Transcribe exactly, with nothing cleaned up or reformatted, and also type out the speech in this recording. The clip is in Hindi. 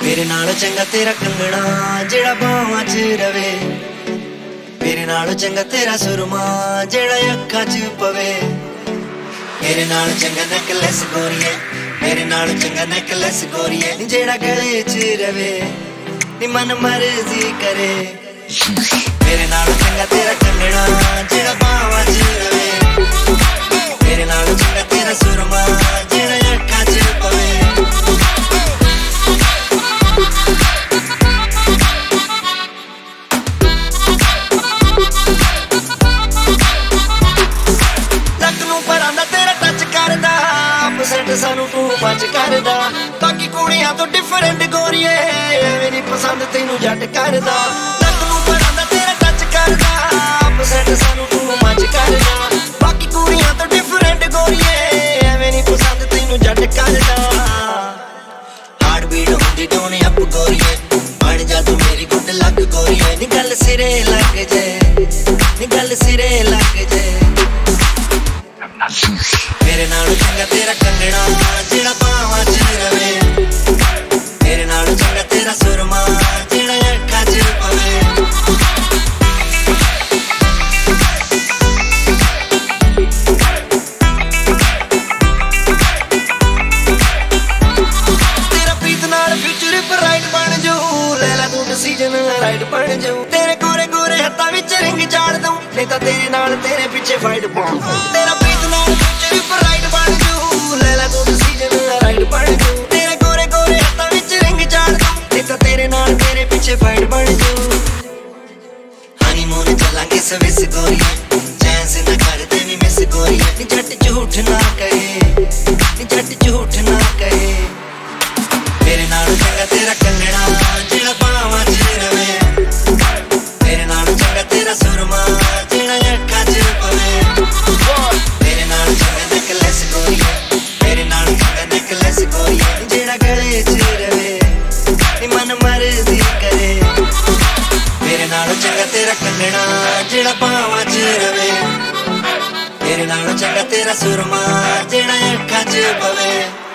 मेरे नाल चंगा तेरा कंगना जेड़ा बावां च रवे, मेरे नाल चंगा तेरा सुरमा जेड़ा अखां च पवे। मेरे नाल चंगा नेकलेस गोरिए, मेरे नाल चंगा नेकलेस गोरिए जेड़ा गले च रवे नी मन मर्जी करे। मेरे नाल चंगा तेरा कंगना जेड़ा बावां च रवे, मेरे नाल चंगा तेरा सुरमा जेड़ा अखां च पवे। सानू तू बच करदा बाकी कुड़ियां तो डिफरेंट गोरिए एवें नी पसंद तैनू जट करदा। लक नू परांदा तेरा टच करदा अपसेट सानू तू बच करदा बाकी कुड़ियां तो डिफरेंट गोरिए एवें नी पसंद तैनू जट करदा। हार्ट बीट होंदी टोने अप गोरिए बन जा तू मेरी गुड लक गोरिए नी गल सिरे लग जे, नी गल सिरे लग जे। मेरे नाल चंगा तेरा कंगना जेड़ा बावां च रवे, मेरे नाल चंगा तेरा सुरमा जेड़ा अखां च पवे। तेरा प्रीत नाल फ्यूचर ब्राइट बन जाऊ, ले ला तू डिसीजन राइट बन जाऊ। तेरे गोरे गोरे हत्थां विच रिंग चाड़ दूं नहीं तां तेरे नाल तेरे पीछे फाइट पाऊं। तेरा प्रीत नाल फ्यूचर ब्राइट बन जाऊ, ले ला तू डिसीजन राइट बन जाऊ। तेरे गोरे गोरे हत्थां विच रिंग चाड़ दूं नहीं तां तेरे नाल तेरे पीछे फाइट बन जाऊ। हनीमून चलांगे स्विस गोरिए चैन से ना करदे नी मिस गोरिए नी जट झूठ ना कहे, नी जट झूठ ना कहे। मेरे नाल चंगा तेरा कंगना जेड़ा बावां च रवे, मेरे नाल चंगा तेरा सुरमा जेड़ा अखां च पवे। मेरे नाल चंगा नेकलेस गोरिए, मेरे नाल चंगा नेकलेस गोरिए जेड़ा गले च रवे नी मन मर्जी करे। मेरे नाल चंगा तेरा कंगना जेड़ा बावां च रवे, मेरे नाल चंगा तेरा सुरमा जेड़ा अखां च पवे।